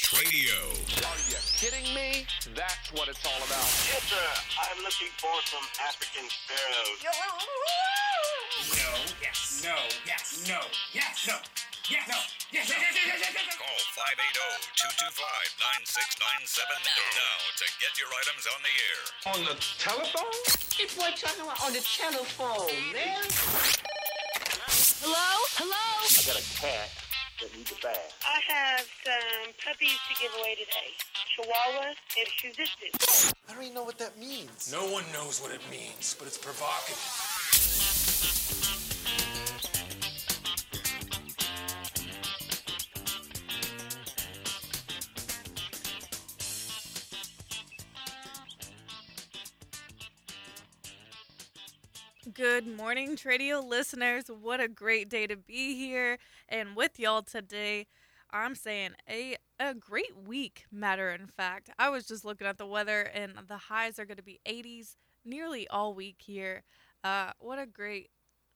Radio. Are you kidding me? That's what it's all about. Yes, sir. I'm looking for some African sparrows. No, yes, no, yes, no, yes, no, yes, no, yes, yes, yes, yes, yes, yes. Call 580-225-9697 now to get your items on the air. On the telephone? This boy talking about on the telephone, man. Hello? Hello? I got a cat that needs a bath. I have some puppies to give away today. Chihuahuas and Shih Tzus. I don't even know what that means. No one knows what it means, but it's provocative. Good morning, Tradio listeners. What a great day to be here and with y'all today. I'm saying a great week, matter in fact. I was just looking at the weather and the highs are going to be 80s nearly all week here. What a great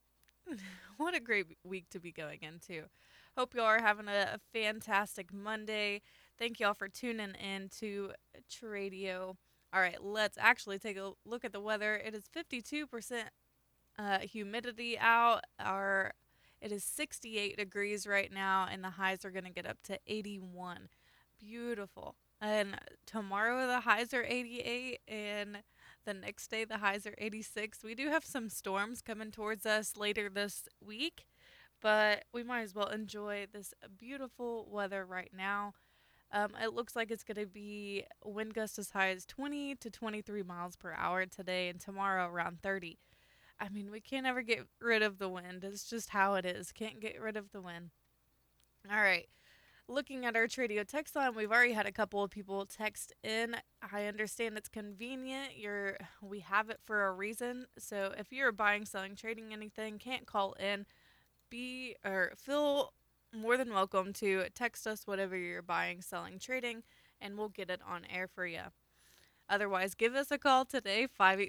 week to be going into. Hope y'all are having a fantastic Monday. Thank y'all for tuning in to Tradio. All right, let's actually take a look at the weather. It is 52% humidity out. It is 68 degrees right now, and the highs are going to get up to 81. Beautiful. And tomorrow the highs are 88, and the next day the highs are 86. We do have some storms coming towards us later this week, but we might as well enjoy this beautiful weather right now. It looks like it's going to be wind gusts as high as 20 to 23 miles per hour today, and tomorrow around 30. I mean, we can't ever get rid of the wind. It's just how it is. Can't get rid of the wind. All right. Looking at our Tradio text line, we've already had a couple of people text in. I understand it's convenient. We have it for a reason. So if you're buying, selling, trading anything, can't call in, feel more than welcome to text us whatever you're buying, selling, trading, and we'll get it on air for you. Otherwise, give us a call today,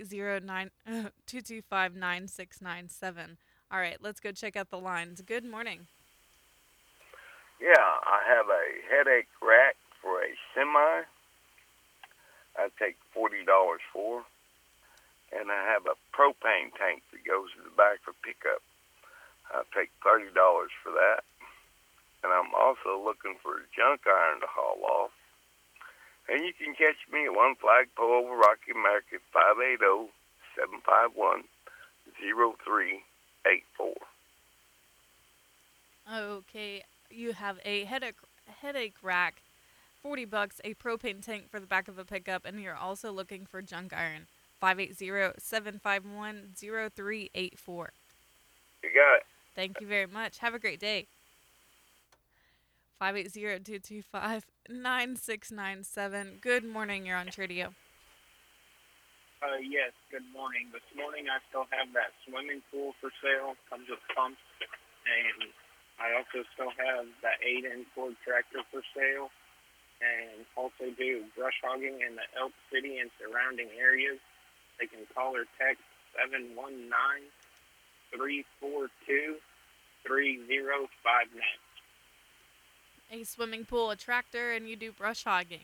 580-225-9697. All right, let's go check out the lines. Good morning. Yeah, I have a headache rack for a semi. I take $40 for. And I have a propane tank that goes in the back for pickup. I take $30 for that. And I'm also looking for a junk iron to haul off. And you can catch me at One Flagpole over Rocky Market, 580-751-0384. Okay, you have a headache rack, $40, a propane tank for the back of a pickup, and you're also looking for junk iron, 580-751-0384. You got it. Thank you very much. Have a great day. 580-225-9697. Good morning. You're on Tradio. Yes, good morning. This morning I still have that swimming pool for sale. Comes with pumps. And I also still have that 8-inch Ford tractor for sale. And also do brush hogging in the Elk City and surrounding areas. They can call or text 719-342-3059. A swimming pool, a tractor, and you do brush hogging.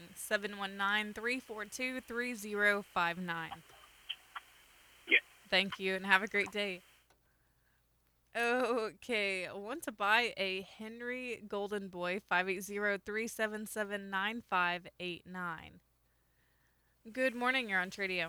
719-342-3059. Yeah. Thank you, and have a great day. Okay, I want to buy a Henry Golden Boy, 580-377-9589. Good morning, you're on Tradio.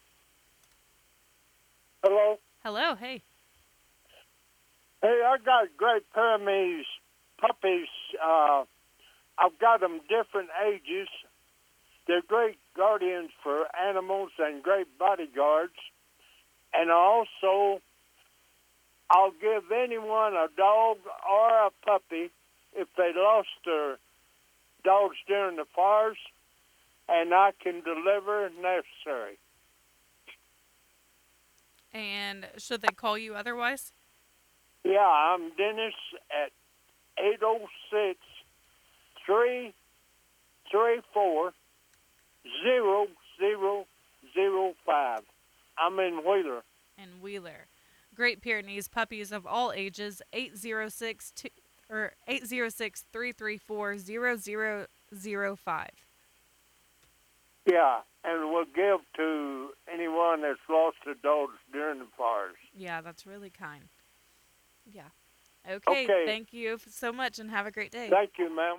Hello? Hello, hey. Hey, I got a great pair of these puppies. I've got them different ages. They're great guardians for animals and great bodyguards. And also, I'll give anyone a dog or a puppy if they lost their dogs during the fires, and I can deliver if necessary. And should they call you otherwise? Yeah, I'm Dennis at 806-334-0005. I'm in Wheeler. In Wheeler. Great Pyrenees puppies of all ages, 806-334-0005. 5805. Yeah, and we'll give to anyone that's lost adults during the fires. Yeah, that's really kind. Yeah. Okay. Thank you so much and have a great day. Thank you, ma'am.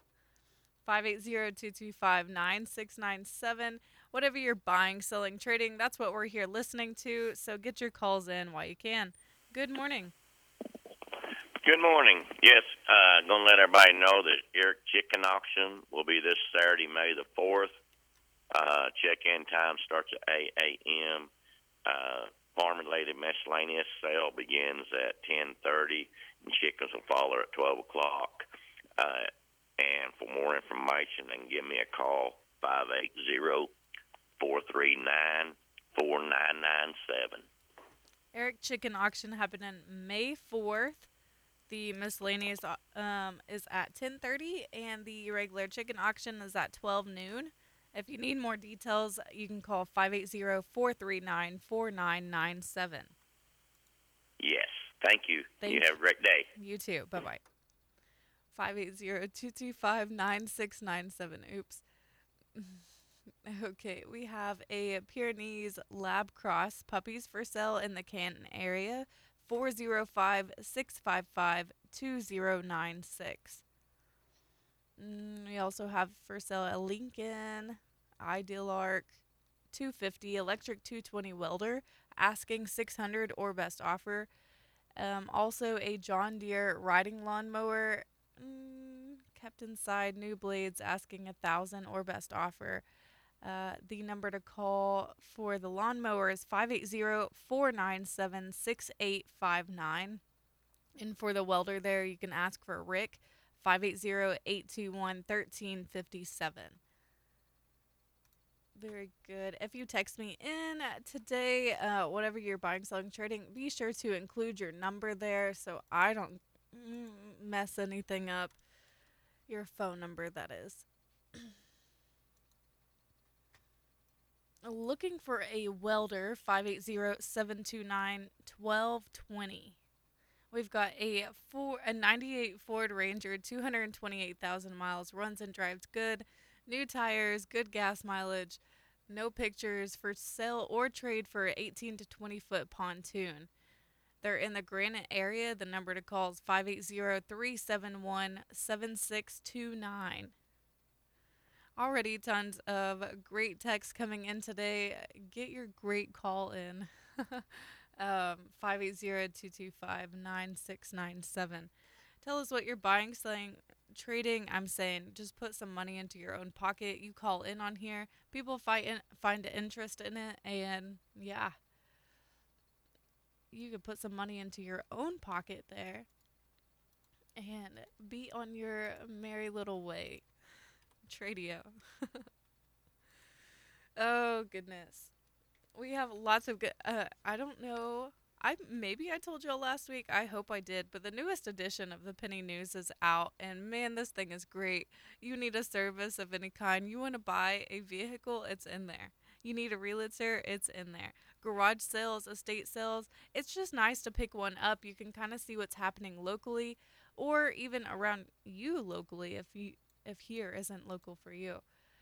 580-225-9697. Whatever you're buying, selling, trading, that's what we're here listening to. So get your calls in while you can. Good morning. Good morning. Yes, going to let everybody know that Eric Chicken Auction will be this Saturday, May the 4th. Check-in time starts at 8 a.m. Farm-related miscellaneous sale begins at 10:30, and chickens will follow at 12 o'clock. And for more information, then give me a call, 580-439-4997. Eric Chicken Auction happening May 4th. The miscellaneous is at 10:30, and the regular chicken auction is at 12 noon. If you need more details, you can call 580-439-4997. Yes, thank you. You have a great day. You too. Bye-bye. 580-225-9697. Oops. Okay, we have a Pyrenees Lab Cross puppies for sale in the Canton area. 405-655-2096. We also have for sale a Lincoln Ideal Arc 250 electric 220 welder, asking $600 or best offer. Also a John Deere riding lawnmower, kept inside, new blades, asking $1,000 or best offer. The number to call for the lawnmower is 580-497-6859. And for the welder there, you can ask for Rick, 580-821-1357. Very good. If you text me in today, whatever you're buying, selling, trading, be sure to include your number there so I don't mess anything up. Your phone number, that is. Looking for a welder, 580-729-1220. We've got a 98 Ford Ranger, 228,000 miles, runs and drives good, new tires, good gas mileage, no pictures, for sale or trade for 18 to 20 foot pontoon. They're in the Granite area. The number to call is 580-371-7629. Already tons of great texts coming in today. Get your great call in. 580-225-9697. Tell us what you're buying, selling, trading. I'm saying just put some money into your own pocket. You call in on here. People find interest in it, and yeah, you could put some money into your own pocket there and be on your merry little way. Tradio. Oh, goodness. We have lots of good, I don't know. Maybe I told y'all last week. I hope I did. But the newest edition of the Penny News is out. And man, this thing is great. You need a service of any kind. You want to buy a vehicle, it's in there. You need a realtor, it's in there. Garage sales, estate sales. It's just nice to pick one up. You can kind of see what's happening locally or even around you locally if here isn't local for you.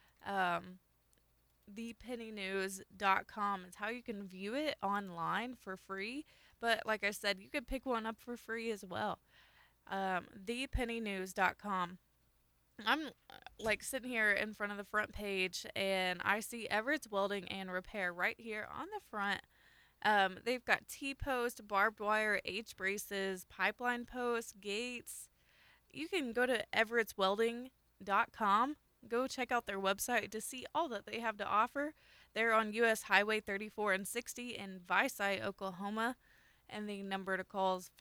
ThePennyNews.com is how you can view it online for free. But like I said, you could pick one up for free as well. ThePennyNews.com. I'm like sitting here in front of the front page and I see Everett's Welding and Repair right here on the front. They've got T-post, barbed wire, H-braces, pipeline posts, gates. You can go to everettswelding.com. Go check out their website to see all that they have to offer. They're on U.S. Highway 34 and 60 in Visay, Oklahoma. And the number to call is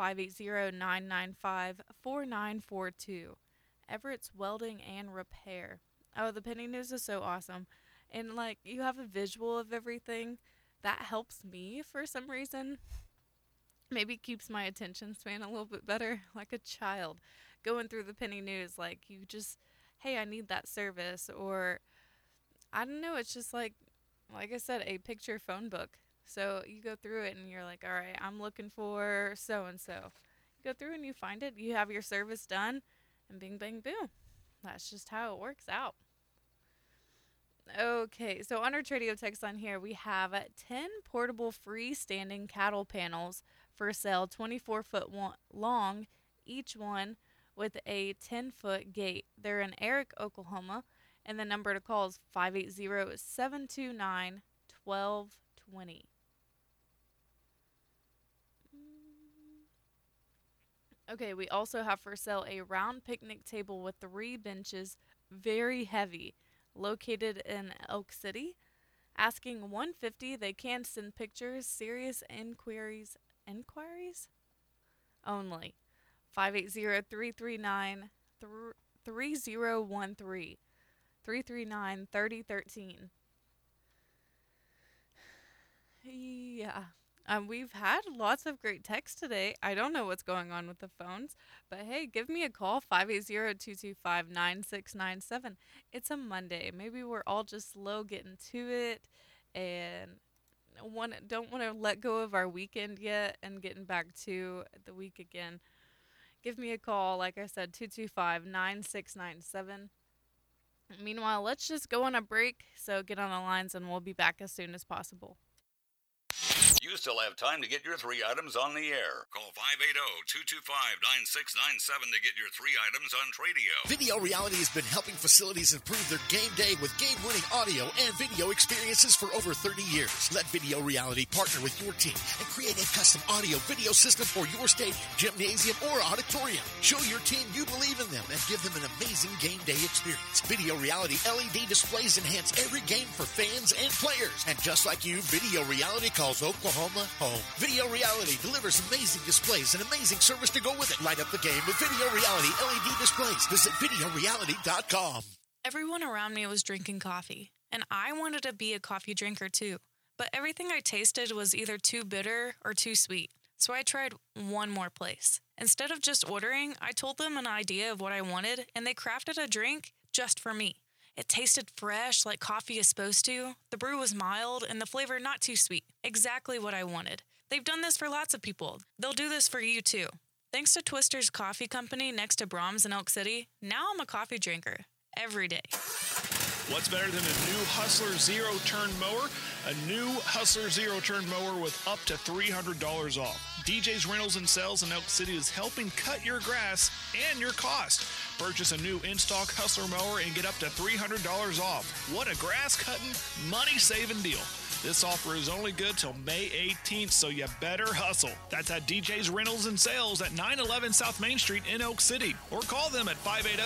580-995-4942. Everett's Welding and Repair. Oh, the Penny News is so awesome. And, like, you have a visual of everything. That helps me for some reason. Maybe keeps my attention span a little bit better, like a child. Going through the Penny News, like, you just, hey, I need that service. Or, I don't know, it's just like I said, a picture phone book. So you go through it and you're like, all right, I'm looking for so-and-so. You go through and you find it. You have your service done. And bing, bang, boom. That's just how it works out. Okay, so on our Tradio text line here, we have 10 portable freestanding cattle panels for sale, 24-foot long, each one with a 10-foot gate. They're in Eric, Oklahoma, and the number to call is 580-729-1220. Okay, we also have for sale a round picnic table with 3 benches, very heavy, located in Elk City. Asking $150. They can send pictures. Serious inquiries only. 580-339-3013. 339-3013. Yeah. We've had lots of great texts today. I don't know what's going on with the phones, but hey, give me a call, 580-225-9697. It's a Monday. Maybe we're all just slow getting to it and don't want to let go of our weekend yet and getting back to the week again. Give me a call, like I said, 225-9697. Meanwhile, let's just go on a break, so get on the lines and we'll be back as soon as possible. You still have time to get your 3 items on the air. Call 580-225-9697 to get your 3 items on Tradio. Video Reality has been helping facilities improve their game day with game-winning audio and video experiences for over 30 years. Let Video Reality partner with your team and create a custom audio-video system for your stadium, gymnasium, or auditorium. Show your team you believe in them and give them an amazing game day experience. Video Reality LED displays enhance every game for fans and players. And just like you, Video Reality calls Oklahoma home. Video Reality delivers amazing displays and amazing service to go with it. Light up the game with Video Reality LED displays. Visit videoreality.com. Everyone around me was drinking coffee, and I wanted to be a coffee drinker too. But everything I tasted was either too bitter or too sweet. So I tried one more place. Instead of just ordering, I told them an idea of what I wanted, and they crafted a drink just for me. It tasted fresh, like coffee is supposed to. The brew was mild, and the flavor not too sweet. Exactly what I wanted. They've done this for lots of people. They'll do this for you, too. Thanks to Twister's Coffee Company next to Brahms in Elk City, now I'm a coffee drinker. Every day. What's better than a new Hustler zero-turn mower? A new Hustler zero-turn mower with up to $300 off. DJ's Rentals and Sales in Elk City is helping cut your grass and your cost. Purchase a new in-stock Hustler mower and get up to $300 off. What a grass-cutting, money-saving deal. This offer is only good till May 18th, so you better hustle. That's at DJ's Rentals and Sales at 911 South Main Street in Elk City. Or call them at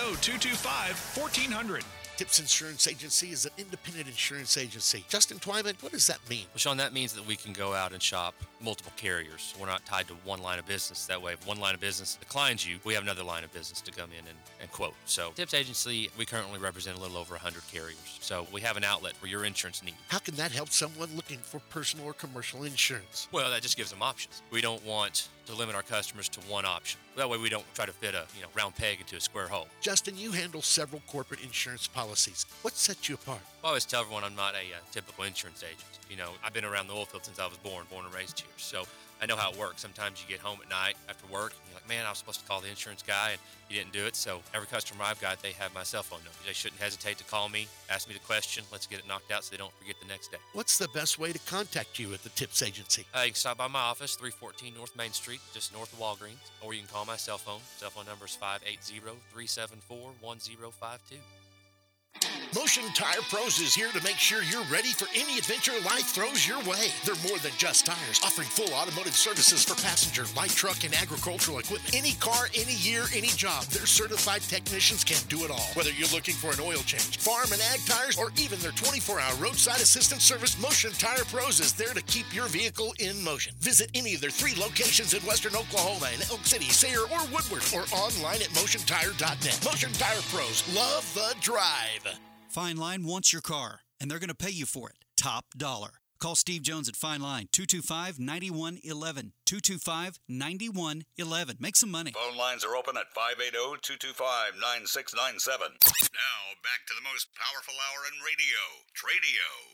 580-225-1400. Tips Insurance Agency is an independent insurance agency. Justin Twyman, what does that mean? Well, Sean, that means that we can go out and shop multiple carriers. We're not tied to one line of business. That way, if one line of business declines you, we have another line of business to come in and quote. So, Tips Agency, we currently represent a little over 100 carriers. So, we have an outlet for your insurance needs. How can that help someone looking for personal or commercial insurance? Well, that just gives them options. We don't want to limit our customers to one option. That way we don't try to fit a round peg into a square hole. Justin, you handle several corporate insurance policies. What sets you apart? I always tell everyone I'm not a typical insurance agent. I've been around the oil field since I was born and raised here. So I know how it works. Sometimes you get home at night after work and you're like, man, I was supposed to call the insurance guy and you didn't do it. So every customer I've got, they have my cell phone number. They shouldn't hesitate to call me, ask me the question. Let's get it knocked out so they don't forget the next day. What's the best way to contact you at the Tips Agency? You can stop by my office, 314 North Main Street, just north of Walgreens. Or you can call my cell phone. Cell phone number is 580-374-1052. Motion Tire Pros is here to make sure you're ready for any adventure life throws your way. They're more than just tires, offering full automotive services for passenger, light truck, and agricultural equipment. Any car, any year, any job. Their certified technicians can do it all. Whether you're looking for an oil change, farm and ag tires, or even their 24-hour roadside assistance service, Motion Tire Pros is there to keep your vehicle in motion. Visit any of their 3 locations in western Oklahoma and Elk City, Sayre, or Woodward, or online at motiontire.net. Motion Tire Pros, love the drive. Fine Line wants your car, and they're going to pay you for it. Top dollar. Call Steve Jones at Fine Line, 225-9111. 225-9111. Make some money. Phone lines are open at 580-225-9697. Now, back to the most powerful hour in radio, Tradio.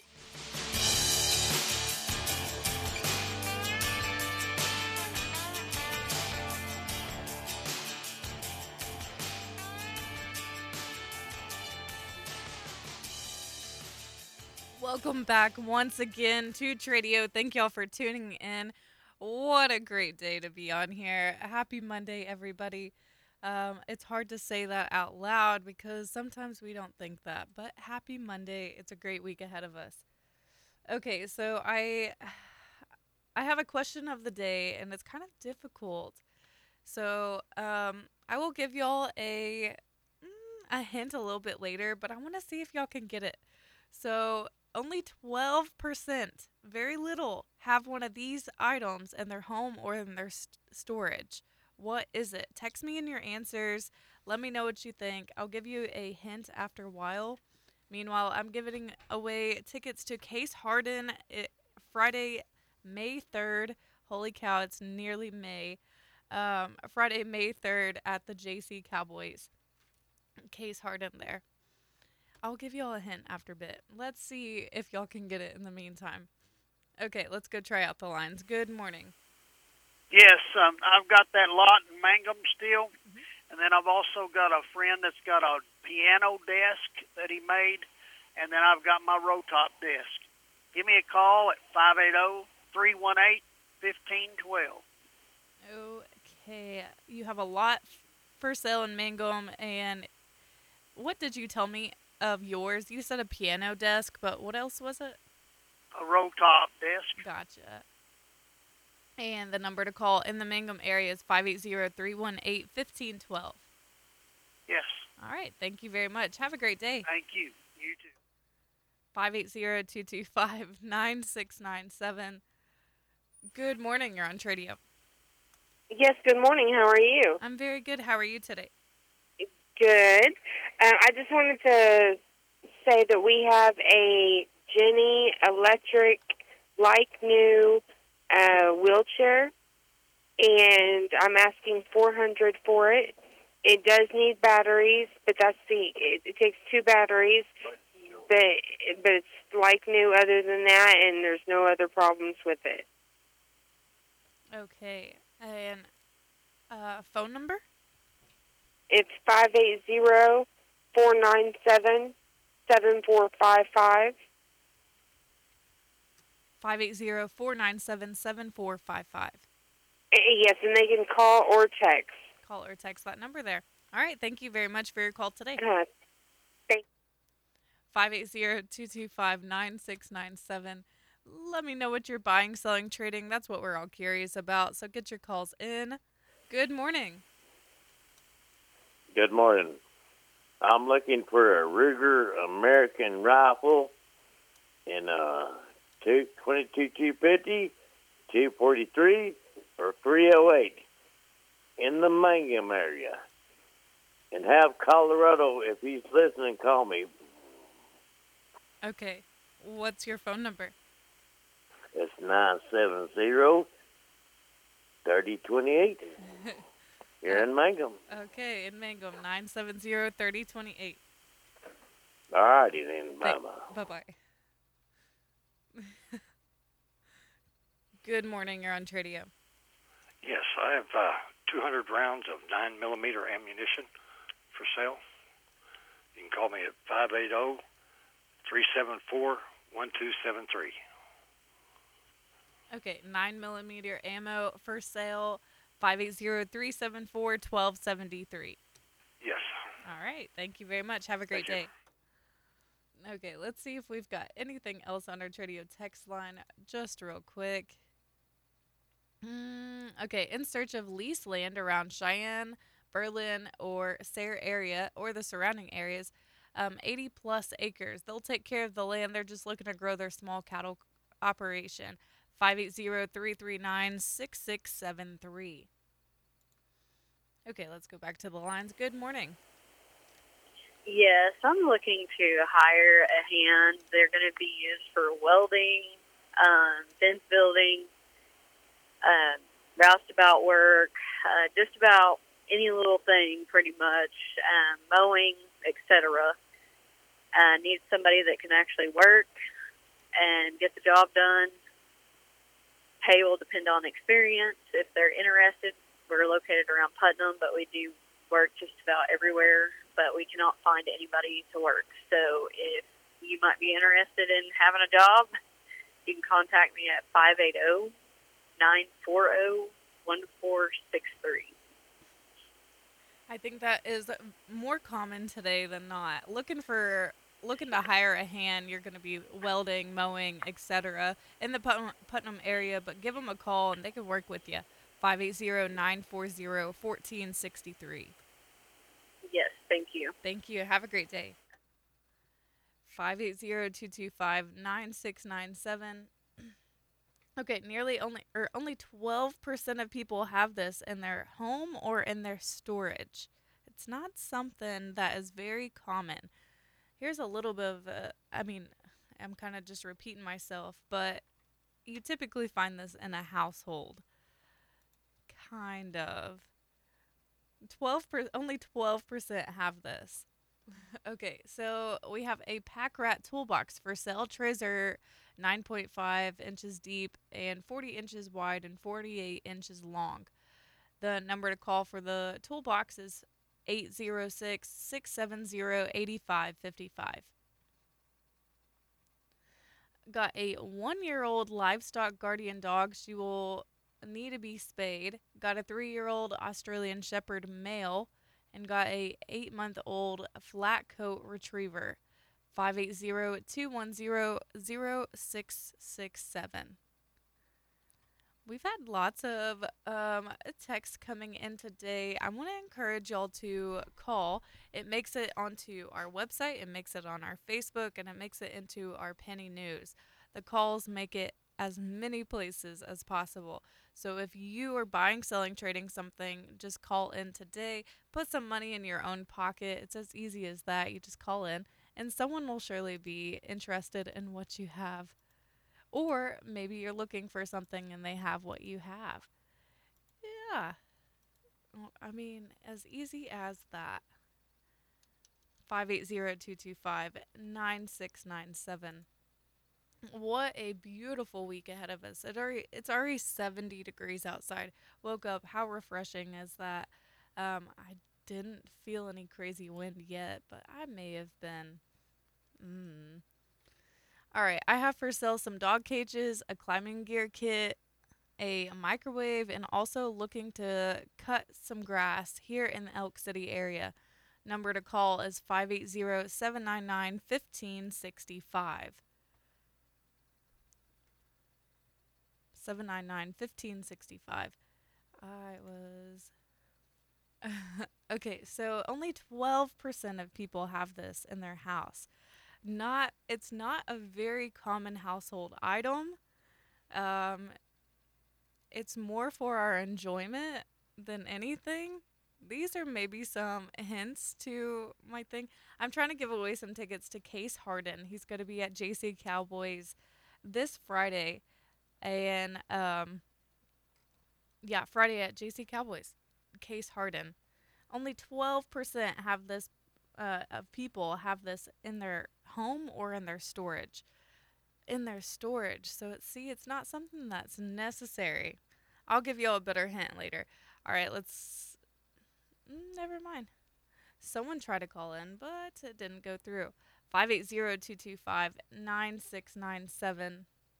Welcome back once again to Tradio. Thank y'all for tuning in. What a great day to be on here. Happy Monday, everybody. It's hard to say that out loud because sometimes we don't think that, but happy Monday. It's a great week ahead of us. Okay, so I have a question of the day, and it's kind of difficult. So I will give y'all a hint a little bit later, but I want to see if y'all can get it. So only 12%, very little, have one of these items in their home or in their storage. What is it? Text me in your answers. Let me know what you think. I'll give you a hint after a while. Meanwhile, I'm giving away tickets to Case Harden Friday, May 3rd. Holy cow, it's nearly May. Friday, May 3rd at the JC Cowboys. Case Harden there. I'll give y'all a hint after a bit. Let's see if y'all can get it in the meantime. Okay, let's go try out the lines. Good morning. Yes, I've got that lot in Mangum still, and then I've also got a friend that's got a piano desk that he made, and then I've got my row-top desk. Give me a call at 580-318-1512. Okay, you have a lot for sale in Mangum, and what did you tell me of yours? You said a piano desk, but what else was it? A row-top desk. Gotcha. And the number to call in the Mangum area is 580-318-1512. Yes. All right, thank you very much. Have a great day. Thank you. You too. 580-225-9697. Good morning, you're on Tradio. Yes, good morning. How are you? I'm very good. How are you today? Good. I just wanted to say that we have a Jenny electric, like new wheelchair, and I'm asking $400 for it. It does need batteries, but it takes 2 batteries, but it's like new other than that, and there's no other problems with it. Okay, and phone number? It's 580-497-7455. 580-497-7455. Yes, and they can call or text. Call or text that number there. All right, thank you very much for your call today. Thank 580-225-9697. Let me know what you're buying, selling, trading. That's what we're all curious about. So get your calls in. Good morning. Good morning. I'm looking for a Ruger American rifle in 22 250, 243, or 308 in the Mangum area. And have Colorado, if he's listening, call me. Okay. What's your phone number? It's 970-3028. You're in Mangum. Okay, in Mangum, 970-3028. All righty then. Bye-bye. Bye-bye. Good morning. You're on Tradio. Yes, I have 200 rounds of 9mm ammunition for sale. You can call me at 580-374-1273. Okay, 9mm ammo for sale, 580-374-1273. Yes. All right, thank you very much. Have a great day. Okay, let's see if we've got anything else on our Tradio text line just real quick. Okay, in search of leased land around Cheyenne, Berlin, or Sayre area, or the surrounding areas, 80-plus acres. They'll take care of the land. They're just looking to grow their small cattle operation. 580-339-6673. Okay, let's go back to the lines. Good morning. Yes, I'm looking to hire a hand. They're going to be used for welding, fence building, roustabout work, just about any little thing pretty much, mowing, etc. Need somebody that can actually work and get the job done. Pay will depend on experience. If they're interested, we're located around Putnam, but we do work just about everywhere, but we cannot find anybody to work. So if you might be interested in having a job, you can contact me at 580-940-1463. I think that is more common today than not. Looking to hire a hand, you're going to be welding, mowing, etc. in the Putnam area, but give them a call and they can work with you. 580-940-1463. Yes, thank you. Thank you. Have a great day. 580-225-9697. Okay, only 12% of people have this in their home or in their storage. It's not something that is very common. Here's a little bit of I'm kind of just repeating myself, but you typically find this in a household. Kind of. Only 12% have this. Okay, so we have a Pack Rat toolbox for sale. Trays are 9.5 inches deep and 40 inches wide and 48 inches long. The number to call for the toolbox is 806-670-8555. Got a 1-year-old livestock guardian dog. She will need to be spayed. Got a 3-year-old Australian Shepherd male. And got a 8-month-old flat coat retriever. 580-210-0667. We've had lots of texts coming in today. I want to encourage y'all to call. It makes it onto our website, it makes it on our Facebook, and it makes it into our penny news. The calls make it as many places as possible. So if you are buying, selling, trading something, just call in today. Put some money in your own pocket. It's as easy as that. You just call in, and someone will surely be interested in what you have. Or maybe you're looking for something and they have what you have. Yeah. As easy as that. 580-225-9697. What a beautiful week ahead of us. It's already 70 degrees outside. Woke up. How refreshing is that? I didn't feel any crazy wind yet, but I may have been. All right. I have for sale some dog cages, a climbing gear kit, a microwave, and also looking to cut some grass here in the Elk City area. Number to call is 580-799-1565. 799-1565. Okay, so only 12% of people have this in their house. It's not a very common household item. It's more for our enjoyment than anything. These are maybe some hints to my thing. I'm trying to give away some tickets to Case Harden. He's going to be at JC Cowboys this Friday. And, Friday at JC Cowboys. Case Harden. Only 12% have this, of people have this in their home or in their storage. In their storage. So it's not something that's necessary. I'll give you a better hint later. All right, never mind. Someone tried to call in, but it didn't go through. 580-225-9697.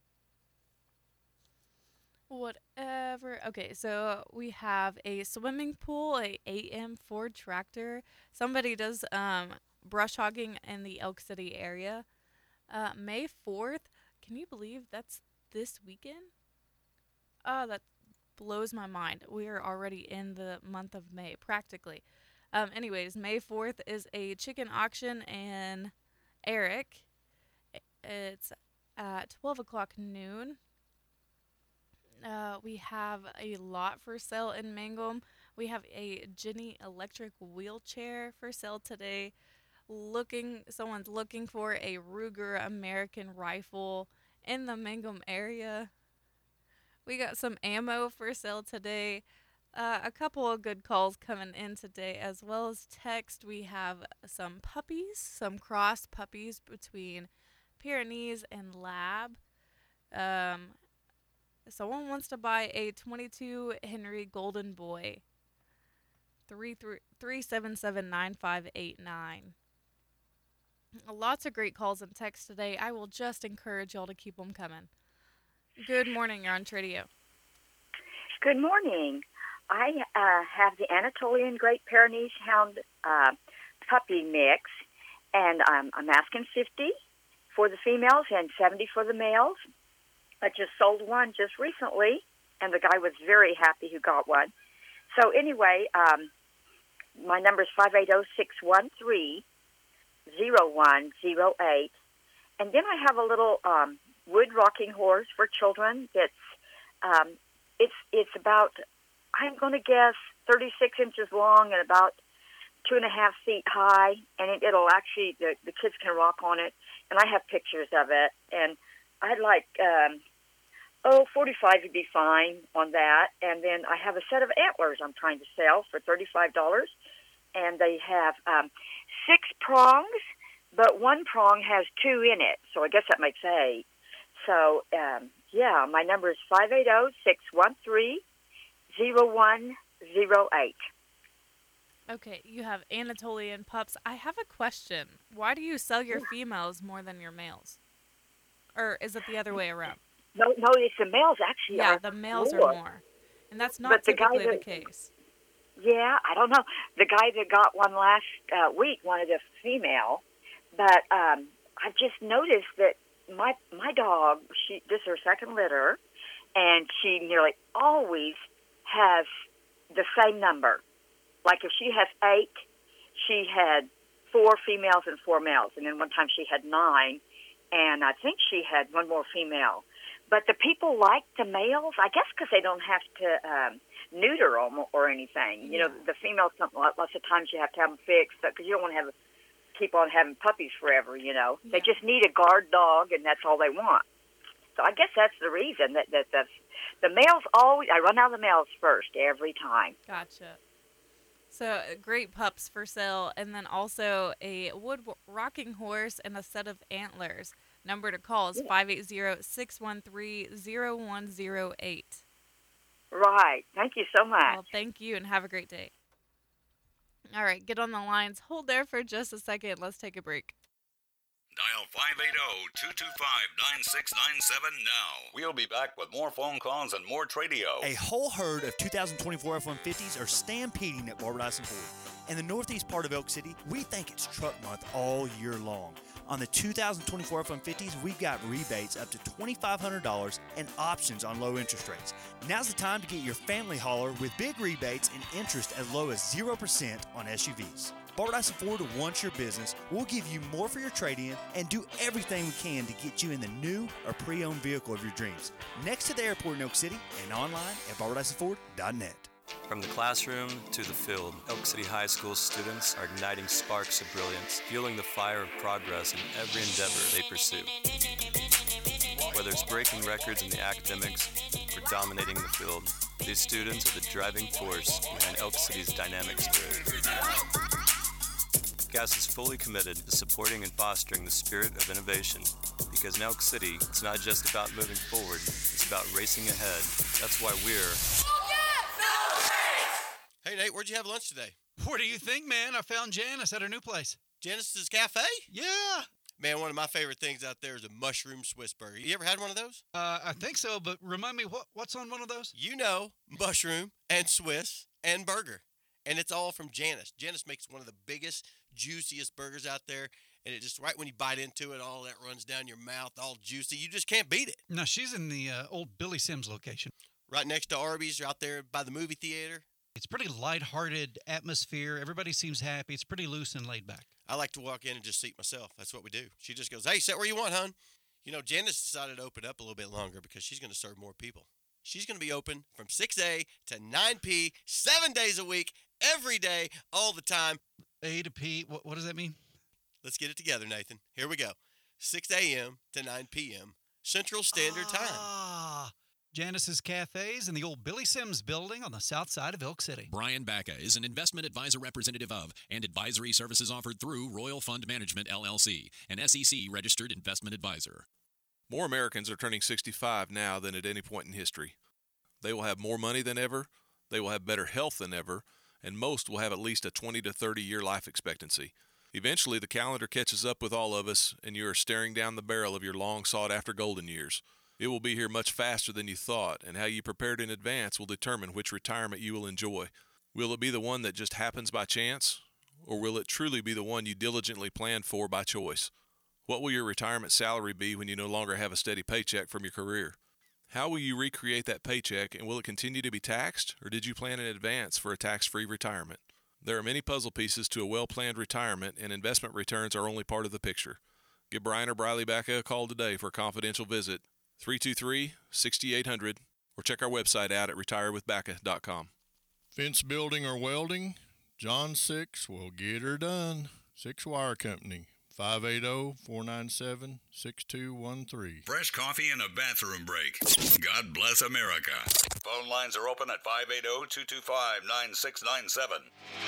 Whatever. Okay, so we have a swimming pool, a 8M Ford tractor. Somebody does brush hogging in the Elk City area. May 4th. Can you believe that's this weekend? That blows my mind. We are already in the month of May, practically. Anyways, May 4th is a chicken auction in Eric. It's at 12 o'clock noon. We have a lot for sale in Mangum. We have a Jenny electric wheelchair for sale today. Someone's looking for a Ruger American rifle in the Mangum area. We got some ammo for sale today. A couple of good calls coming in today, as well as text. We have some puppies, some cross puppies between Pyrenees and Lab. Someone wants to buy a 22 Henry Golden Boy. 377-9589. Lots of great calls and texts today. I will just encourage y'all to keep them coming. Good morning. You're on Tradio. Good morning. I have the Anatolian Great Pyrenees Hound puppy mix, and I'm asking $50 for the females and $70 for the males. I just sold one just recently, and the guy was very happy who got one. So anyway, my number is 580-613-0108. And then I have a little wood rocking horse for children that's it's about, I'm going to guess, 36 inches long and about 2.5 feet high, and it'll actually, the kids can rock on it, and I have pictures of it, and I'd like, $45 would be fine on that, and then I have a set of antlers I'm trying to sell for $35, and they have 6 prongs, but one prong has 2 in it, so I guess that makes 8. So, yeah, my number is 580-613-0108. Okay, you have Anatolian pups. I have a question. Why do you sell your females more than your males? Or is it the other way around? No, it's the males actually. Yeah, are the males more. are more. And that's not But the guy typically the that- case. Yeah, I don't know. The guy that got one last week wanted a female, but I've just noticed that my dog, this is her second litter, and she nearly always has the same number. Like if she has 8, she had 4 females and 4 males, and then one time she had 9, and I think she had one more female. But the people like the males, I guess, because they don't have to neuter them or anything. You know, the females, lots of times you have to have them fixed because you don't want to keep on having puppies forever. You know, they just need a guard dog, and that's all they want. So I guess that's the reason that the males always. I run out of the males first every time. Gotcha. So great pups for sale, and then also a wood rocking horse and a set of antlers. Number to call is 580-613-0108. Right. Thank you so much. Well, thank you, and have a great day. All right, get on the lines. Hold there for just a second. Let's take a break. Dial 580-225-9697 now. We'll be back with more phone calls and more Tradio. A whole herd of 2024 F-150s are stampeding at Barbara Dyson Ford. In the northeast part of Elk City, we think it's truck month all year long. On the 2024 F-150s, we've got rebates up to $2,500 and options on low interest rates. Now's the time to get your family hauler with big rebates and interest as low as 0% on SUVs. Barbara Dyson Ford wants your business. We'll give you more for your trade-in and do everything we can to get you in the new or pre-owned vehicle of your dreams. Next to the airport in Elk City and online at BarbaraDysonFord.net. From the classroom to the field, Elk City High School students are igniting sparks of brilliance, fueling the fire of progress in every endeavor they pursue. Whether it's breaking records in the academics or dominating the field, these students are the driving force behind Elk City's dynamic spirit. GAS is fully committed to supporting and fostering the spirit of innovation, because in Elk City, it's not just about moving forward, it's about racing ahead. That's why we're... Hey, Nate, where'd you have lunch today? What do you think, man? I found Janice at her new place. Janice's Cafe? Yeah. Man, one of my favorite things out there is a mushroom Swiss burger. You ever had one of those? I think so, but remind me, what's on one of those? You know, mushroom and Swiss and burger. And it's all from Janice. Janice makes one of the biggest, juiciest burgers out there. And it just, right when you bite into it, all that runs down your mouth, all juicy. You just can't beat it. Now, she's in the old Billy Sims location. Right next to Arby's, out there by the movie theater. It's pretty lighthearted atmosphere. Everybody seems happy. It's pretty loose and laid back. I like to walk in and just seat myself. That's what we do. She just goes, hey, sit where you want, hon. You know, Janice decided to open up a little bit longer because she's going to serve more people. She's going to be open from 6 a to 9 p, 7 days a week, every day, all the time. A to P, what does that mean? Let's get it together, Nathan. Here we go. 6 a.m. to 9 p.m. Central Standard Time. Janice's Cafes in the old Billy Sims building on the south side of Elk City. Brian Bacca is an investment advisor representative of and advisory services offered through Royal Fund Management, LLC, an SEC-registered investment advisor. More Americans are turning 65 now than at any point in history. They will have more money than ever, they will have better health than ever, and most will have at least a 20 to 30-year life expectancy. Eventually, the calendar catches up with all of us, and you are staring down the barrel of your long sought-after golden years. It will be here much faster than you thought, and how you prepared in advance will determine which retirement you will enjoy. Will it be the one that just happens by chance, or will it truly be the one you diligently planned for by choice? What will your retirement salary be when you no longer have a steady paycheck from your career? How will you recreate that paycheck, and will it continue to be taxed, or did you plan in advance for a tax-free retirement? There are many puzzle pieces to a well-planned retirement, and investment returns are only part of the picture. Give Brian or Briley Bacca a call today for a confidential visit, 323-6800, or check our website out at retirewithbacca.com. Fence building or welding? John Six will get her done. Six Wire Company, 580-497-6213. Fresh coffee and a bathroom break. God bless America. Phone lines are open at 580-225-9697.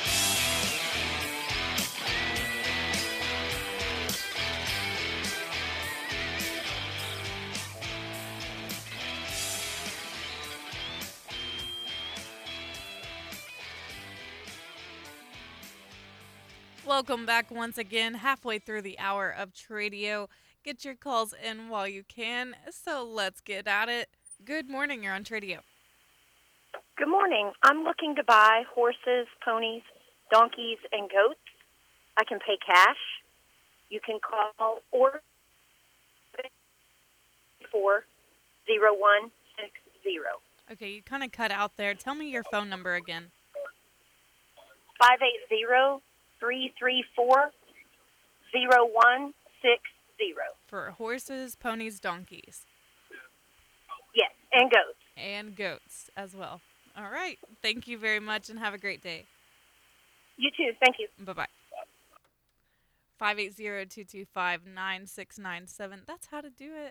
Welcome back once again, halfway through the hour of Tradio. Get your calls in while you can, so let's get at it. Good morning, you're on Tradio. Good morning. I'm looking to buy horses, ponies, donkeys, and goats. I can pay cash. You can call or 40160. Okay, you kind of cut out there. Tell me your phone number again. 580-334-0160. For horses, ponies, donkeys. Yes, and goats. And goats as well. All right. Thank you very much and have a great day. You too. Thank you. Bye-bye. 580-225-9697. That's how to do it.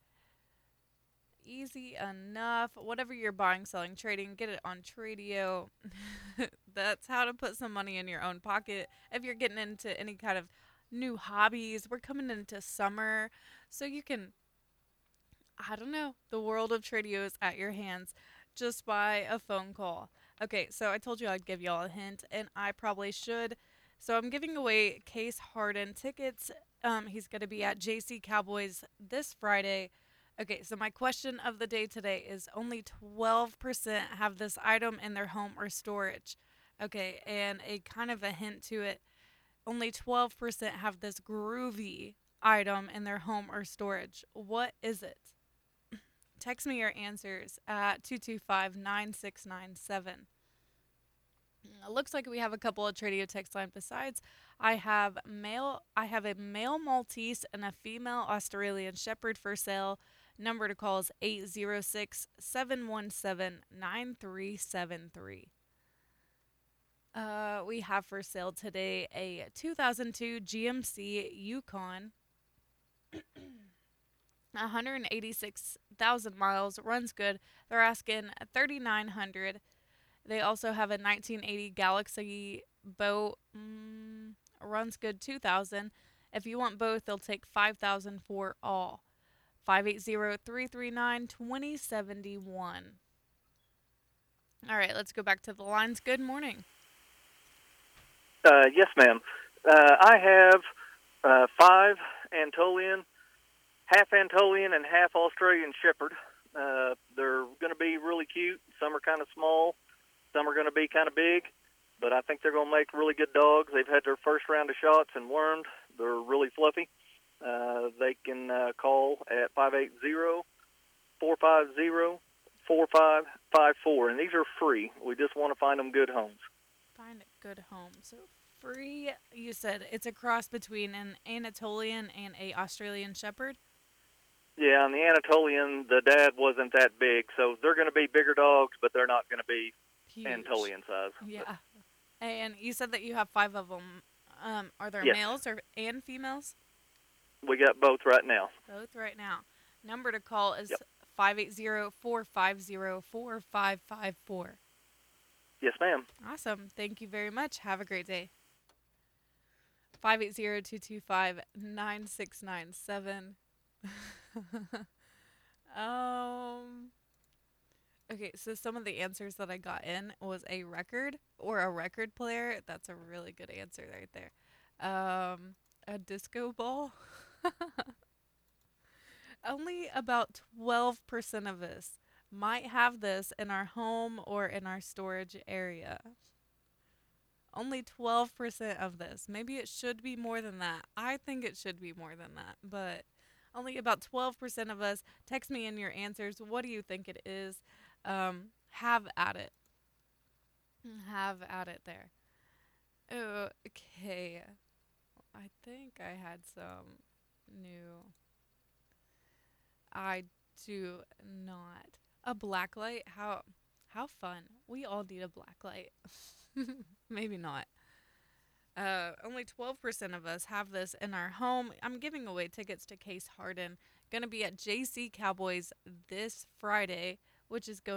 Easy enough. Whatever you're buying, selling, trading, get it on Tradio. That's how to put some money in your own pocket. If you're getting into any kind of new hobbies, we're coming into summer, so you can, I don't know, the world of Tradio is at your hands just by a phone call. Okay, so I told you I'd give y'all a hint, and I probably should. So I'm giving away Case Harden tickets. He's going to be at JC Cowboys this Friday. Okay, so my question of the day today is only 12% have this item in their home or storage. Okay, and a kind of a hint to it, only 12% have this groovy item in their home or storage. What is it? Text me your answers at 225-9697. It looks like we have a couple of Tradio text line besides. I have a male Maltese and a female Australian Shepherd for sale. Number to call is 806-717-9373. We have for sale today a 2002 GMC Yukon. 186,000 miles, runs good. They're asking $3,900. They also have a 1980 Galaxy boat, runs good, $2,000. If you want both, they'll take $5,000 for all. 580-339-2071. All right, let's go back to the lines. Good morning. Yes, ma'am. I have 5 Antolian, half Antolian and half Australian Shepherd. They're going to be really cute. Some are kind of small. Some are going to be kind of big. But I think they're going to make really good dogs. They've had their first round of shots and wormed. They're really fluffy. They can call at 580-450-4554. And these are free. We just want to find them good homes. Find a good home. So free, you said it's a cross between an Anatolian and a Australian Shepherd? Yeah, on the Anatolian, the dad wasn't that big. So they're going to be bigger dogs, but they're not going to be huge. Anatolian size. Yeah. And you said that you have 5 of them. Are there Yes. males and females? We got both right now. Both right now. Number to call is 580-450-4554. Yes, ma'am. Awesome. Thank you very much. Have a great day. 580-225-9697. Okay, so some of the answers that I got in was a record or a record player. That's a really good answer right there. A disco ball. Only about 12% of us might have this in our home or in our storage area. Only 12% of this. Maybe it should be more than that. I think it should be more than that, but only about 12% of us. Text me in your answers. What do you think it is? Have at it. Have at it there. Okay. I think I had some new. I do not. A black light? How fun. We all need a black light. Maybe not. Only 12% of us have this in our home. I'm giving away tickets to Case Harden. Gonna be at JC Cowboys this Friday, which is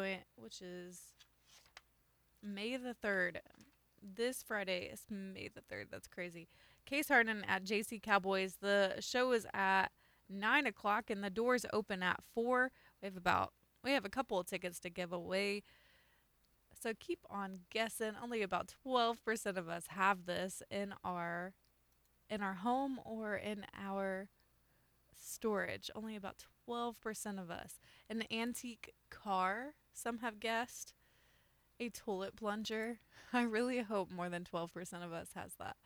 May the 3rd. This Friday is May the 3rd. That's crazy. Case Harden at JC Cowboys. The show is at 9 o'clock and the doors open at 4. We have a couple of tickets to give away. So keep on guessing. Only about 12% of us have this in our home or in our storage. Only about 12% of us. An antique car, some have guessed. A toilet plunger. I really hope more than 12% of us has that.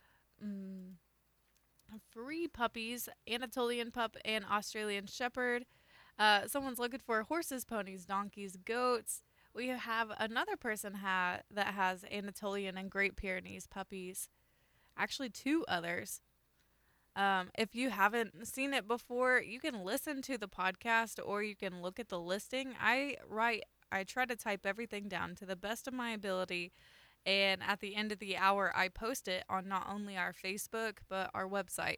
Free puppies, Anatolian pup and Australian shepherd. Someone's looking for horses, ponies, donkeys, goats. We have another person that has Anatolian and Great Pyrenees puppies. Actually, 2 others. If you haven't seen it before, you can listen to the podcast or you can look at the listing. I try to type everything down to the best of my ability. And at the end of the hour, I post it on not only our Facebook, but our website,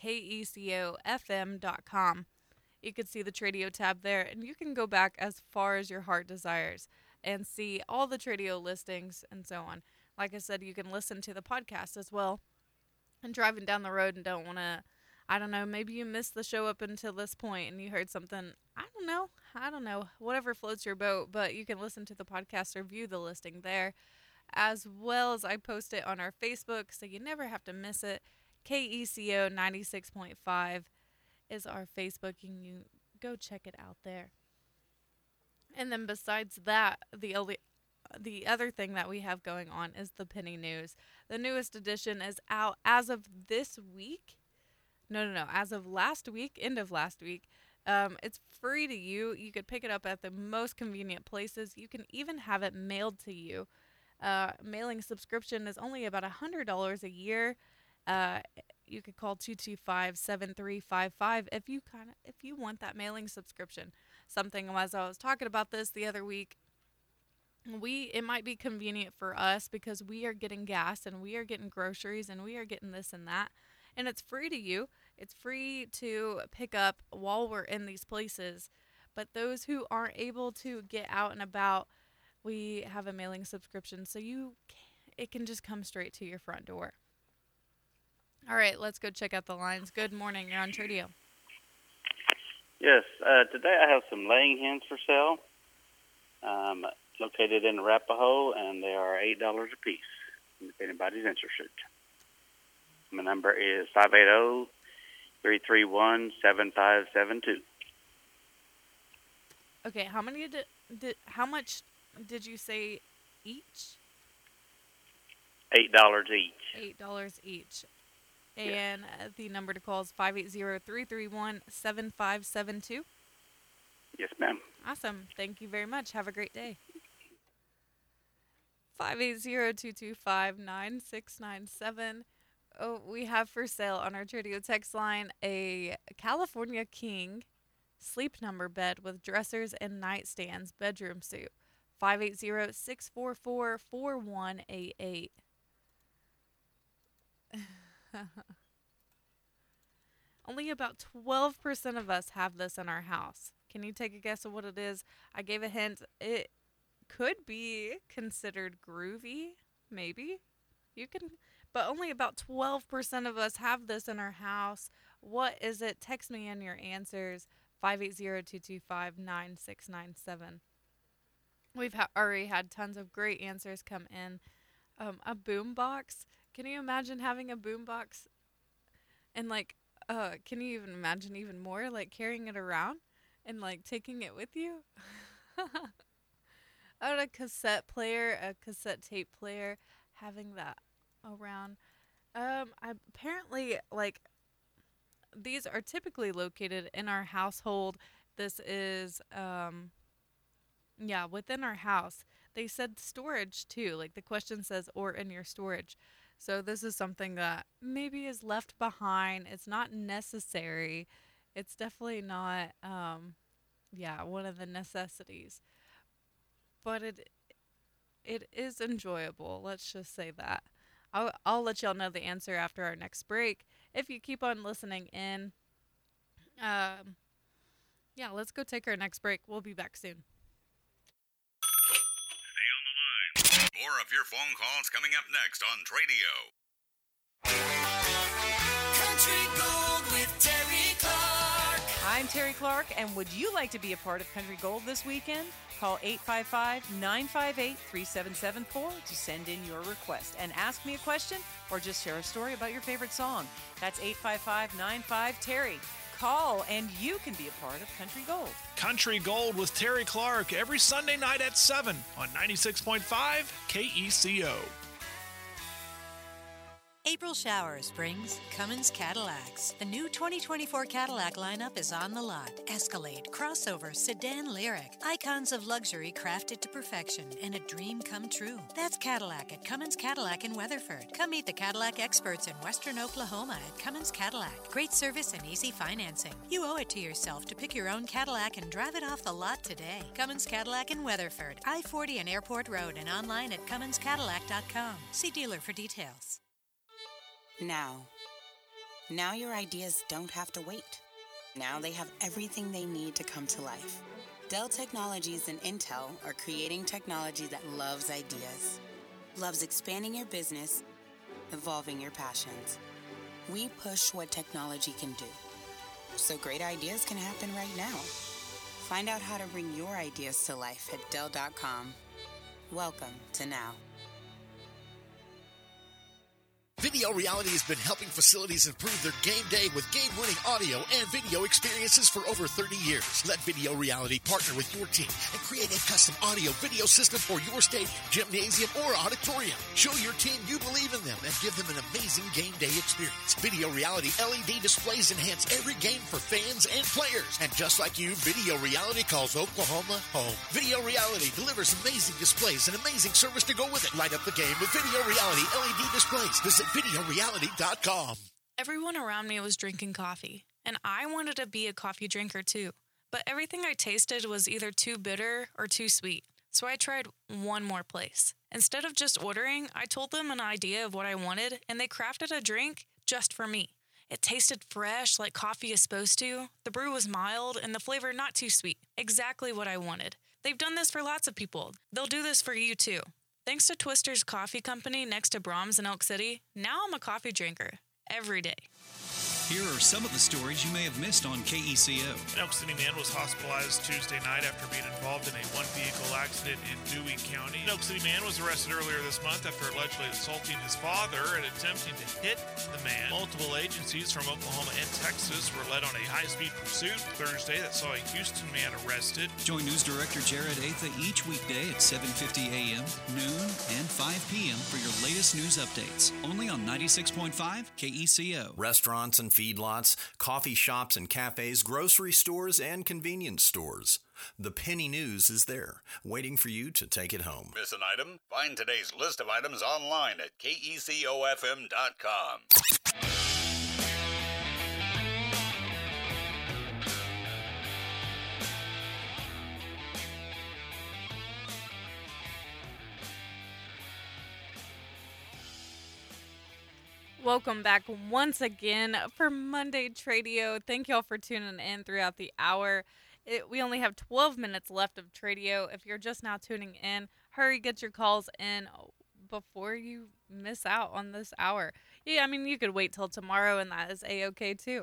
kecofm.com. You can see the Tradio tab there, and you can go back as far as your heart desires and see all the Tradio listings and so on. Like I said, you can listen to the podcast as well. And driving down the road and don't want to, I don't know, maybe you missed the show up until this point and you heard something, I don't know, whatever floats your boat, but you can listen to the podcast or view the listing there, as well as I post it on our Facebook, so you never have to miss it. KECO 96.5 is our Facebook, and you go check it out there. And then besides that, the other thing that we have going on is the Penny News. The newest edition is out as of this week. No, as of last week, end of last week. It's free to you. You could pick it up at the most convenient places. You can even have it mailed to you. Mailing subscription is only about $100 a year. You could call 225-7355 if you want that mailing subscription. Something as I was talking about this the other week, it might be convenient for us because we are getting gas and we are getting groceries and we are getting this and that, and it's free to you. It's free to pick up while we're in these places. But those who aren't able to get out and about, we have a mailing subscription, so it can just come straight to your front door. All right, let's go check out the lines. Good morning. You're on Tradio. Yes, today I have some laying hens for sale, located in Arapahoe, and they are $8 a piece, if anybody's interested. My number is 580-331-7572. Okay, how much did you say each? $8 each. $8 each. And the number to call is 580-331-7572. Yes, ma'am. Awesome. Thank you very much. Have a great day. 580-225-9697. Oh, we have for sale on our Tradio text line a California King sleep number bed with dressers and nightstands bedroom suite. 580-644-4188. Only about 12% of us have this in our house. Can you take a guess of what it is? I gave a hint. It could be considered groovy, maybe. But only about 12% of us have this in our house. What is it? Text me in your answers. 580-225-9697. We've already had tons of great answers come in. A boom box. Can you imagine having a boombox and like, can you even imagine even more, like carrying it around and like taking it with you? I had a cassette player, a cassette tape player, having that around. I apparently like these are typically located in our household. This is within our house. They said storage too. Like the question says, or in your storage. So this is something that maybe is left behind. It's not necessary. It's definitely not, one of the necessities. But it is enjoyable. Let's just say that. I'll let y'all know the answer after our next break. If you keep on listening in, let's go take our next break. We'll be back soon. More of your phone calls coming up next on Tradio. Country Gold with Terry Clark. I'm Terry Clark, and would you like to be a part of Country Gold this weekend? Call 855-958-3774 to send in your request and ask me a question or just share a story about your favorite song. That's 855-95-TERRY. Call and you can be a part of Country Gold. Country Gold with Terry Clark every Sunday night at 7 on 96.5 KECO. April Showers brings Cummins Cadillacs. The new 2024 Cadillac lineup is on the lot. Escalade, crossover, sedan, Lyriq. Icons of luxury crafted to perfection and a dream come true. That's Cadillac at Cummins Cadillac in Weatherford. Come meet the Cadillac experts in Western Oklahoma at Cummins Cadillac. Great service and easy financing. You owe it to yourself to pick your own Cadillac and drive it off the lot today. Cummins Cadillac in Weatherford. I-40 and Airport Road and online at CumminsCadillac.com. See dealer for details. Now your ideas don't have to wait. Now they have everything they need to come to life. Dell Technologies and Intel are creating technology that loves ideas, loves expanding your business, evolving your passions. We push what technology can do, so great ideas can happen right now. Find out how to bring your ideas to life at Dell.com. Welcome to Now. Video Reality has been helping facilities improve their game day with game-winning audio and video experiences for over 30 years. Let Video Reality partner with your team and create a custom audio-video system for your stadium, gymnasium, or auditorium. Show your team you believe in them and give them an amazing game day experience. Video Reality LED displays enhance every game for fans and players. And just like you, Video Reality calls Oklahoma home. Video Reality delivers amazing displays and amazing service to go with it. Light up the game with Video Reality LED displays. Visit VideoReality.com. Everyone around me was drinking coffee, and I wanted to be a coffee drinker too. But everything I tasted was either too bitter or too sweet, so I tried one more place. Instead of just ordering, I told them an idea of what I wanted, and they crafted a drink just for me. It tasted fresh, like coffee is supposed to. The brew was mild, and the flavor not too sweet. Exactly what I wanted. They've done this for lots of people. They'll do this for you too. Thanks to Twister's Coffee Company next to Brahms in Elk City, now I'm a coffee drinker every day. Here are some of the stories you may have missed on KECO. An Elk City man was hospitalized Tuesday night after being involved in a one-vehicle accident in Dewey County. An Elk City man was arrested earlier this month after allegedly assaulting his father and attempting to hit the man. Multiple agencies from Oklahoma and Texas were led on a high-speed pursuit Thursday that saw a Houston man arrested. Join News Director Jared Atha each weekday at 7:50 a.m., noon, and 5 p.m. for your latest news updates. Only on 96.5 KECO. Restaurants and feedlots, coffee shops and cafes, grocery stores, and convenience stores. The Penny News is there, waiting for you to take it home. Miss an item? Find today's list of items online at KECOFM.com. Welcome back once again for Monday Tradio. Thank y'all for tuning in throughout the hour. We only have 12 minutes left of Tradio. If you're just now tuning in, hurry, get your calls in before you miss out on this hour. Yeah, I mean, you could wait till tomorrow, and that is A-OK too.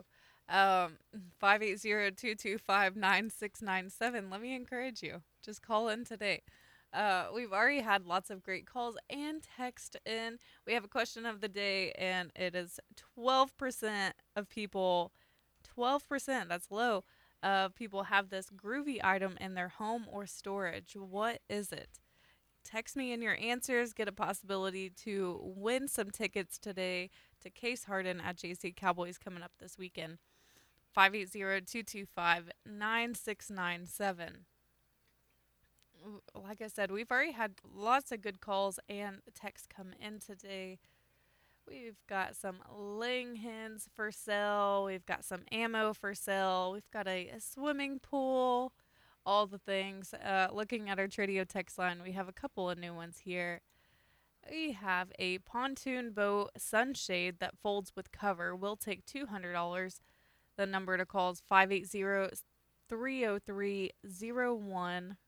580-225-9697. Let me encourage you. Just call in today. We've already had lots of great calls and text in. We have a question of the day, and it is 12% of people, 12%, that's low, of people have this groovy item in their home or storage. What is it? Text me in your answers. Get a possibility to win some tickets today to Case Harden at JC Cowboys coming up this weekend. 580-225-9697. Like I said, we've already had lots of good calls and texts come in today. We've got some laying hens for sale. We've got some ammo for sale. We've got a swimming pool, all the things. Looking at our Tradio text line, we have a couple of new ones here. We have a pontoon boat sunshade that folds with cover. We'll take $200. The number to call is 580-303-0167.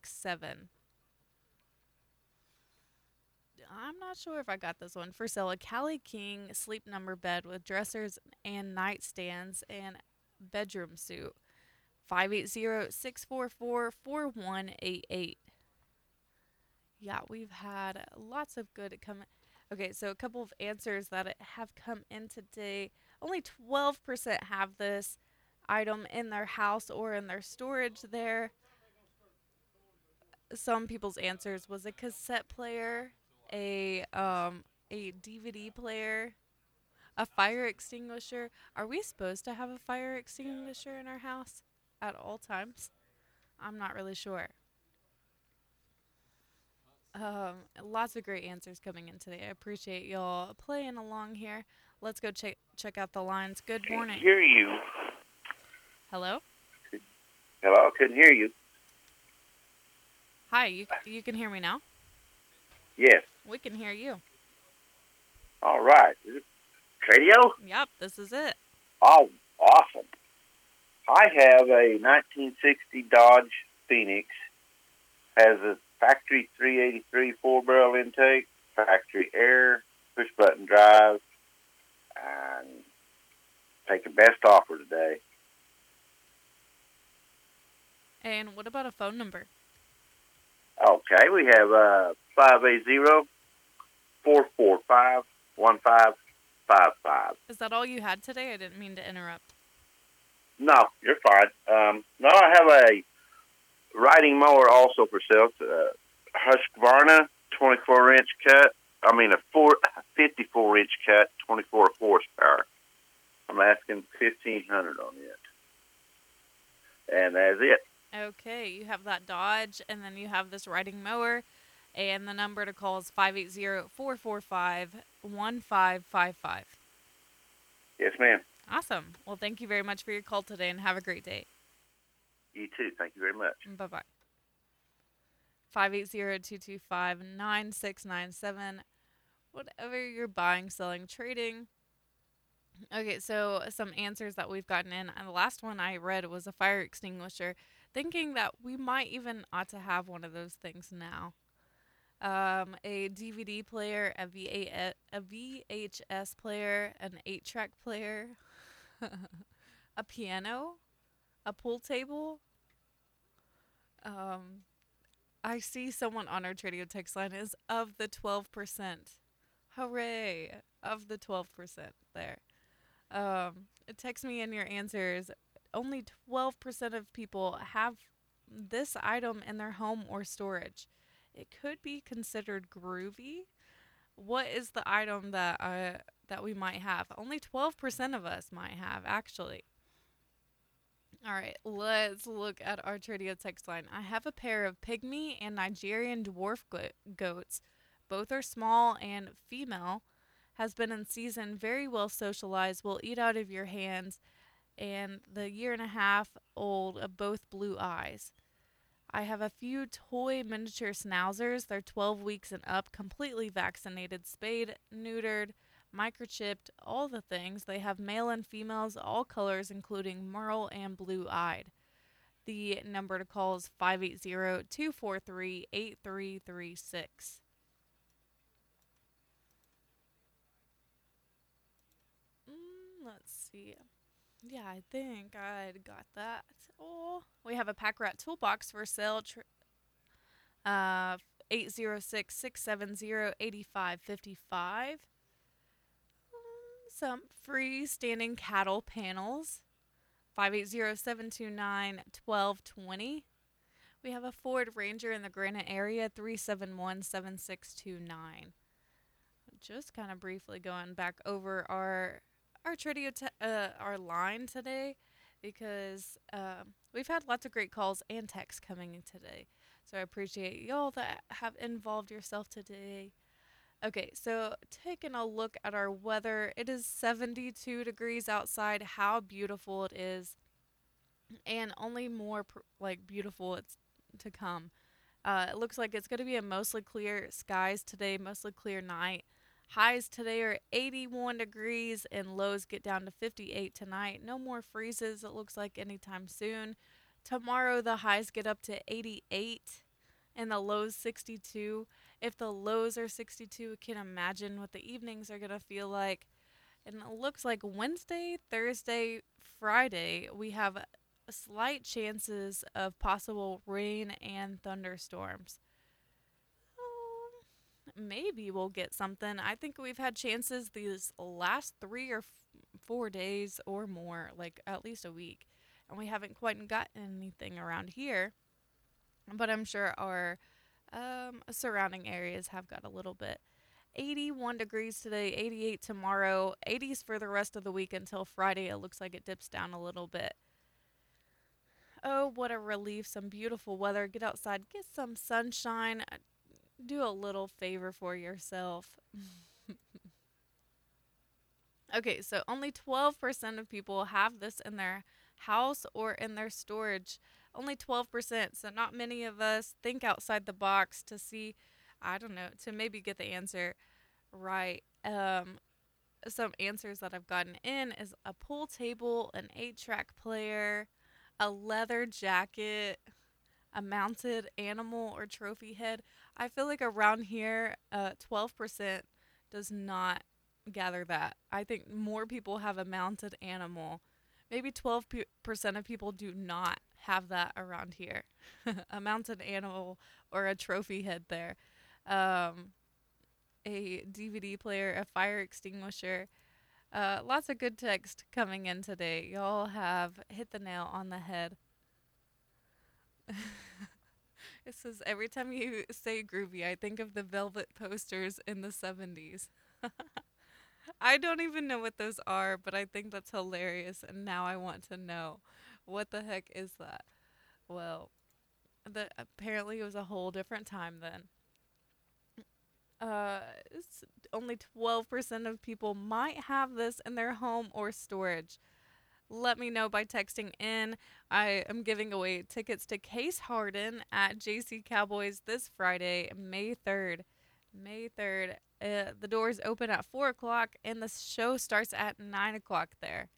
I'm not sure if I got this one. For sale, a Cali King sleep number bed with dressers and nightstands and bedroom suite. 580-644-4188. Yeah, we've had lots of good come. Okay, so a couple of answers that have come in today. Only 12% have this item in their house or in their storage there. Some people's answers was a cassette player, a DVD player, a fire extinguisher. Are we supposed to have a fire extinguisher in our house at all times? I'm not really sure. Lots of great answers coming in today. I appreciate y'all playing along here. Let's go check out the lines. Good morning. Can't hear you. Hello? Hello, couldn't hear you. Hi, you can hear me now? Yes. We can hear you. All right. Is it Tradio? Yep, this is it. Oh, awesome. I have a 1960 Dodge Phoenix. Has a factory 383 4-barrel intake, factory air, push-button drive, and take a best offer today. And what about a phone number? Okay, we have 580-445-1555. Is that all you had today? I didn't mean to interrupt. No, you're fine. No, I have a riding mower also for sale. It's a Husqvarna 24-inch cut. I mean a 54-inch cut, 24 horsepower. I'm asking $1,500 on it. And that's it. Okay, you have that Dodge, and then you have this riding mower, and the number to call is 580-445-1555. Yes, ma'am. Awesome. Well, thank you very much for your call today, and have a great day. You too. Thank you very much. Bye-bye. 580-225-9697. Whatever you're buying, selling, trading. Okay, so some answers that we've gotten in. And the last one I read was a fire extinguisher, thinking that we might even ought to have one of those things now. A DVD player, a VHS player, an 8-track player, a piano, a pool table. I see someone on our Tradio text line is of the 12%. Hooray! Of the 12% there. Text me in your answers. Only 12% of people have this item in their home or storage. It could be considered groovy. What is the item that we might have? Only 12% of us might have, actually. All right, let's look at our Tradio text line. I have a pair of pygmy and Nigerian dwarf goats. Both are small and female. Has been in season, very well socialized, will eat out of your hands, and the 1.5-year-old of both blue eyes. I have a few toy miniature schnauzers. They're 12 weeks and up, completely vaccinated, spayed, neutered, microchipped, all the things. They have male and females, all colors, including merle and blue-eyed. The number to call is 580-243-8336. Let's see. Yeah, I think I got that. Oh, we have a Pack Rat toolbox for sale. 806-670-8555. Some freestanding cattle panels. 580-729-1220. We have a Ford Ranger in the Granite area, 371-7629. Just kind of briefly going back over our our line today, because we've had lots of great calls and texts coming in today. So I appreciate y'all that have involved yourself today. Okay, so taking a look at our weather, it is 72 degrees outside. How beautiful it is, and only more beautiful it's to come. It looks like it's going to be a mostly clear skies today, mostly clear night. Highs today are 81 degrees and lows get down to 58 tonight. No more freezes, it looks like, anytime soon. Tomorrow the highs get up to 88 and the lows 62. If the lows are 62, you can imagine what the evenings are going to feel like. And it looks like Wednesday, Thursday, Friday, we have slight chances of possible rain and thunderstorms. Maybe we'll get something. I think we've had chances these last 3 or 4 days or more, like at least a week. And we haven't quite gotten anything around here. But I'm sure our surrounding areas have got a little bit. 81 degrees today, 88 tomorrow, 80s for the rest of the week until Friday. It looks like it dips down a little bit. Oh, what a relief. Some beautiful weather. Get outside, get some sunshine. Do a little favor for yourself. Okay, so only 12% of people have this in their house or in their storage. Only 12%. So not many of us think outside the box to see, I don't know, to maybe get the answer right. Some answers that I've gotten in is a pool table, an 8-track player, a leather jacket, a mounted animal or trophy head. I feel like around here, 12% does not gather that. I think more people have a mounted animal. Maybe 12% of people do not have that around here. A mounted animal or a trophy head there. A DVD player, a fire extinguisher. Lots of good text coming in today. Y'all have hit the nail on the head. It says, every time you say groovy, I think of the Velvet posters in the 70s. I don't even know what those are, but I think that's hilarious, and now I want to know. What the heck is that? Well, apparently it was a whole different time then. It's only 12% of people might have this in their home or storage. Let me know by texting in. I am giving away tickets to Case Harden at JC Cowboys this Friday, May 3rd. May 3rd. The doors open at 4 o'clock and the show starts at 9 o'clock there.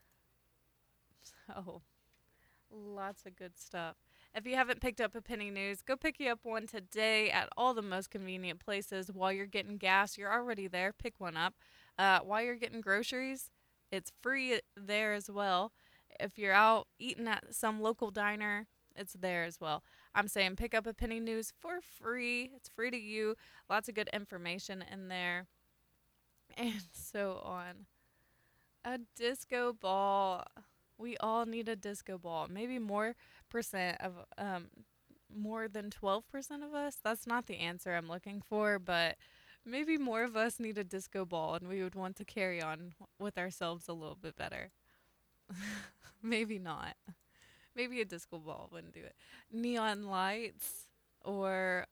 So, lots of good stuff. If you haven't picked up a Penny News, go pick you up one today at all the most convenient places. While you're getting gas, you're already there. Pick one up. While you're getting groceries, it's free there as well. If you're out eating at some local diner, it's there as well. I'm saying pick up a Penny News for free. It's free to you. Lots of good information in there. And so on. A disco ball. We all need a disco ball. Maybe more percent of, more than 12% of us. That's not the answer I'm looking for, but maybe more of us need a disco ball and we would want to carry on with ourselves a little bit better. Maybe not. Maybe a disco ball wouldn't do it. Neon lights or,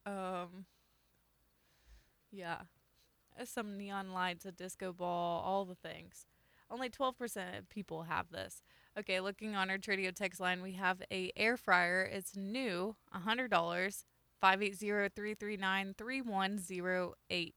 some neon lights, a disco ball, all the things. Only 12% of people have this. Okay, looking on our Tradio text line, we have a air fryer. It's new, $100, 580-339-3108.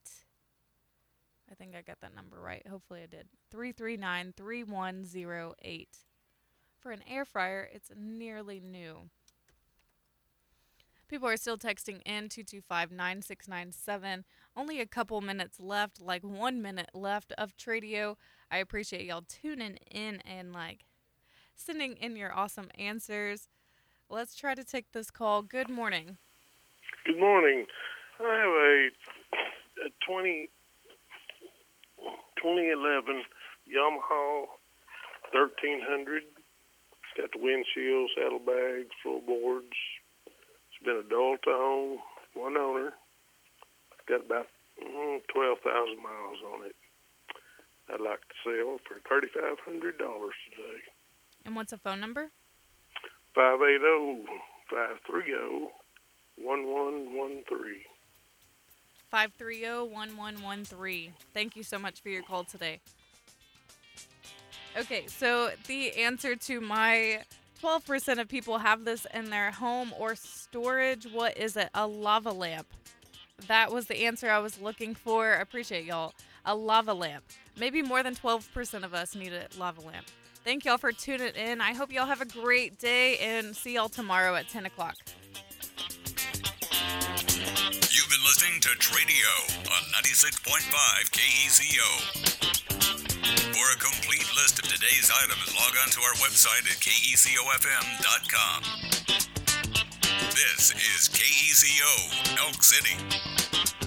I think I got that number right. Hopefully I did. 339-3108. For an air fryer, it's nearly new. People are still texting in 225-9697. Only a couple minutes left, like 1 minute left of Tradio. I appreciate y'all tuning in and sending in your awesome answers. Let's try to take this call. Good morning. Good morning. I have a 2011 Yamaha 1300. It's got the windshield, saddlebags, floorboards. It's been a dual-tone, one owner. It's got about 12,000 miles on it. I'd like to sell for $3,500 today. And what's a phone number? 580-530-1113. 530-1113. Thank you so much for your call today. Okay, so the answer to my 12% of people have this in their home or storage. What is it? A lava lamp. That was the answer I was looking for. I appreciate y'all. A lava lamp. Maybe more than 12% of us need a lava lamp. Thank y'all for tuning in. I hope y'all have a great day and see y'all tomorrow at 10 o'clock. You've been listening to Tradio on 96.5 KECO. For a complete list of today's items, log on to our website at KECOFM.com. This is KECO, Elk City.